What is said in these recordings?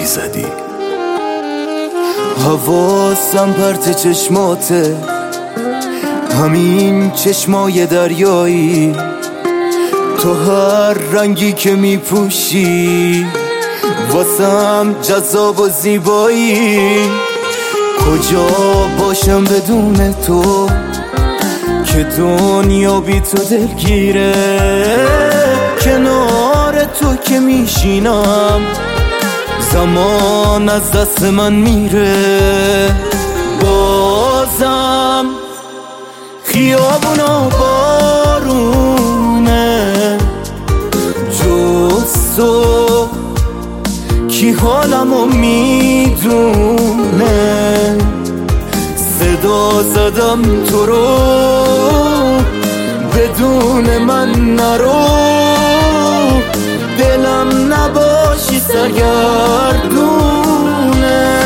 میزدی. حواسم پرت چشماته، همین چشمای دریایی، تو هر رنگی که میپوشی واسم جذاب و زیبایی. کجا باشم بدون تو که دنیا بی تو دلگیره، کنار تو که میشینم زمان از دست من میره. بازم خیابونا بارونه، جز تو کی حالمو میدونه. صدا زدم تو رو بدون من نرو، دلم نباشی سرگردونه.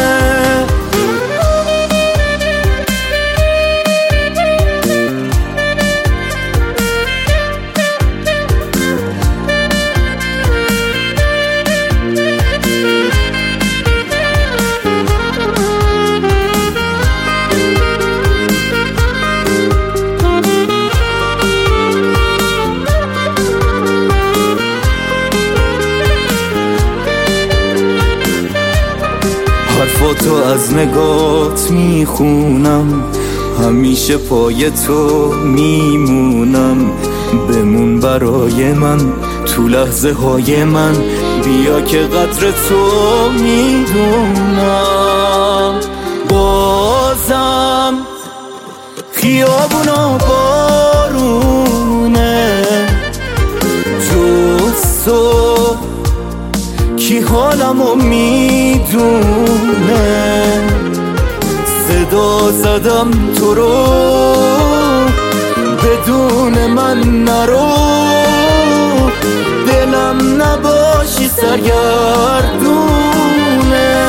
حرفاتو از نگات میخونم، همیشه پای تو میمونم. بمون برای من تو لحظه های من، بیا که قدر تو میدونم. بازم خیابونا بارونه، جز تو کی حالمو میدونه. صدا زدم تو رو بدون من نرو، دلم نباشی سرگردونه.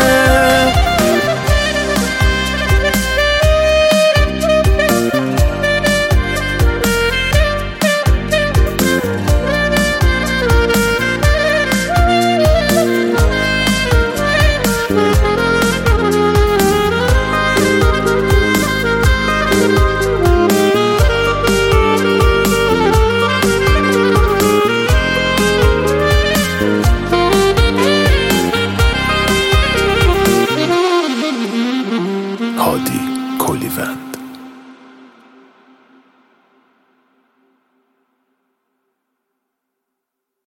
هادی کلیوند.